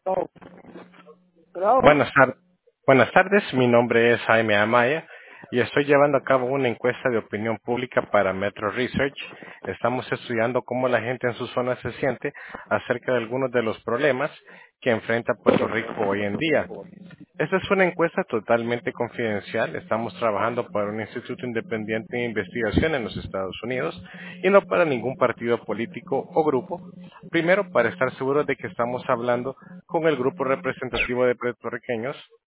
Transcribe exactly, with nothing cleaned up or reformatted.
Oh, hello. Buenas, tar- Buenas tardes, mi nombre es Jaime Amaya y estoy llevando a cabo una encuesta de opinión pública para Metro Research. Estamos estudiando cómo la gente en su zona se siente acerca de algunos de los problemas que enfrenta Puerto Rico hoy en día. Esta es una encuesta totalmente confidencial. Estamos trabajando para un instituto independiente de investigación en los Estados Unidos y no para ningún partido político o grupo. Primero, para estar seguros de que estamos hablando con el grupo representativo de puertorriqueños.